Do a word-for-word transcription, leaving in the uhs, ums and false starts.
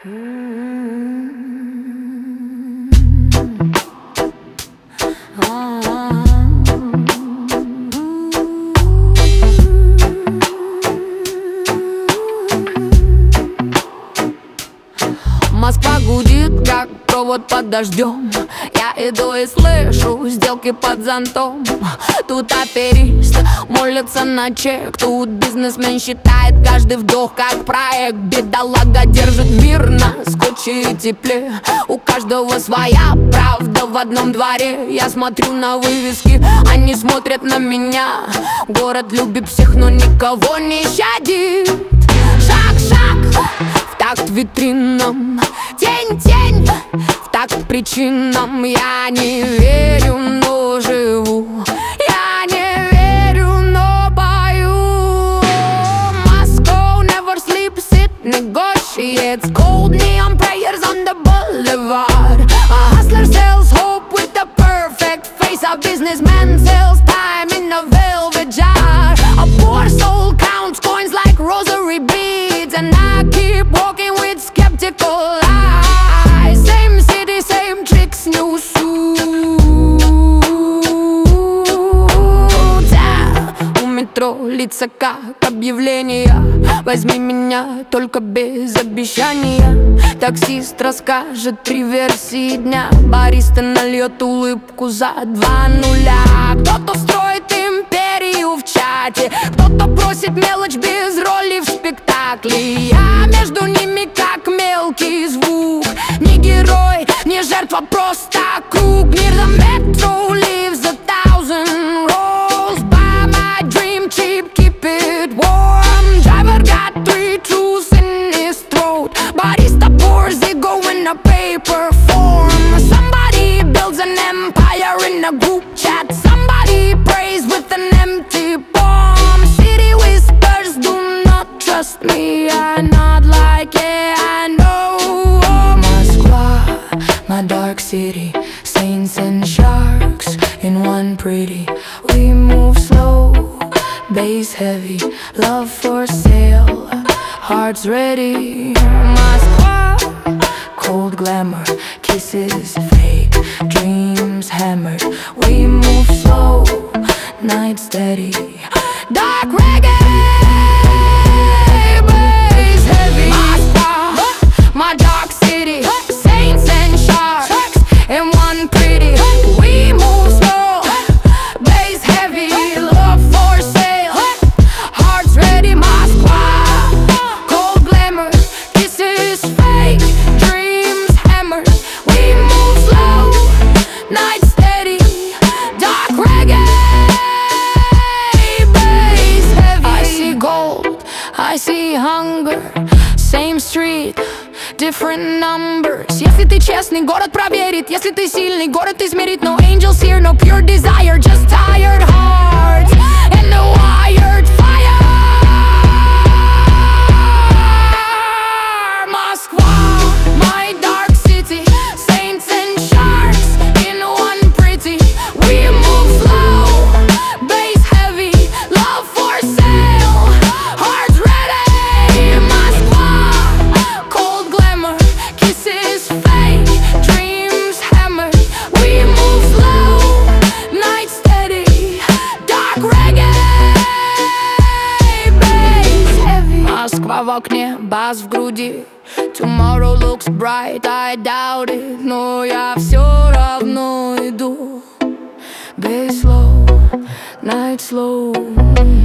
Москва гудит, как провод под дождем. Я иду и слышу сделки под зонтом. Тут аферист молится на чек. Тут бизнесмен считает каждый вдох как проект. Бедолага держит мир на скотче и тепле. У каждого своя правда в одном дворе. Я смотрю на вывески, они смотрят на меня. Город любит всех, но никого не щадит. Шаг, шаг, в такт витринам. Тень, тень, в такт причинам. Я не верю, но живу. Я не верю, но пою. Moscow never sleeps, it negotiates. Cold neon prayers on the boulevard. A hustler sells hope with the perfect face. A businessman sells time in a velvet jar. A poor soul counts coins like rosary beads. And I keep walking with skeptical eyes. Same city, same tricks, new suits. А, у метро лица как объявления. Возьми меня, только без обещания. Таксист расскажет три версии дня. Бариста нальет улыбку за два нуля. Кто-то строит империю в чате. Кто-то просит мелочь без роли в спектакле. Я между ними как мелкий звук. Не герой, не жертва, просто круг. Near the metro lives a thousand rolls. Buy my dream cheap, keep it warm. Driver got three truths in his throat. Barista pours ego in a paper form. Somebody builds an empire in a group chat. Somebody prays with an empty palm. City whispers, do not trust me. I nod like yeah, I know. Moskva, my dark city. Saints and sharks in one pretty. We move slow, bass heavy. Love for sale, hearts ready. Moskva, cold glamour. Kisses fake, dreams hammered. We move slow, night steady. Dark reggae, bass heavy. Moskva, my dark city. Saints and sharks in one pretty. We move slow, bass heavy. Love for sale, hearts ready. Moskva, cold glamour. Kisses fake, dreams hammered. We move slow, night steady. Dark reggae, bass heavy. I see gold, I see hunger. Same street, different numbers. Если ты честный, город проверит. Если ты сильный, город измерит. No angels here, no pure desire. Just tired hearts and a wired fire. Moskva, my dark city. Saints and sharks in one pretty. We move slow, bass heavy. Love for sale, hearts ready. Moskva, cold glamour. Kisses fake, dreams hammered. We move slow, night steady. Dark reggae, bass heavy. Москва в окне, бас в груди. Tomorrow looks bright, I doubt it. Но я все равно иду. Bass slow, night slow.